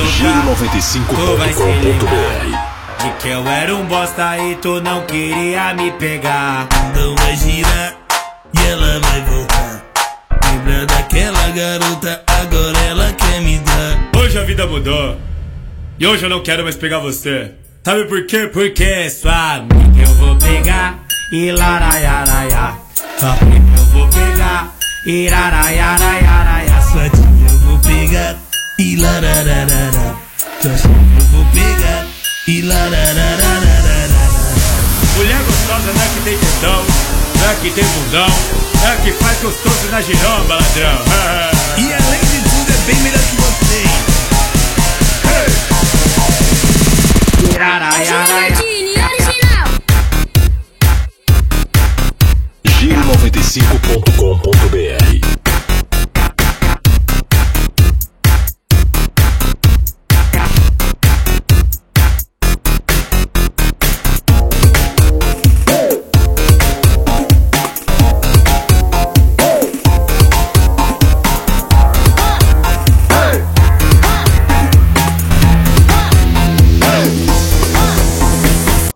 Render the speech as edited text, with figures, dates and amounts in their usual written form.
tu vai se lembrar Giro95.com.br. de que eu era um bosta e tu não queria me pegar. Então vai girar e ela vai voltar. Lembra daquela garota, agora ela quer me dar. Hoje a vida mudou e hoje eu não quero mais pegar você. Sabe por quê? Porque sua amiga eu vou pegar e laraiaraia. Sua prima eu vou pegar e laraiaraia. Sua tia eu vou pegar e larararara. Sua chefe eu vou pegar e larararara. Mulher gostosa não é que tem tetão, não é que tem bundão, é que faz gostoso na giromba, ladrão. E além de tudo é bem melhor que você. Hey! Giro95.com.br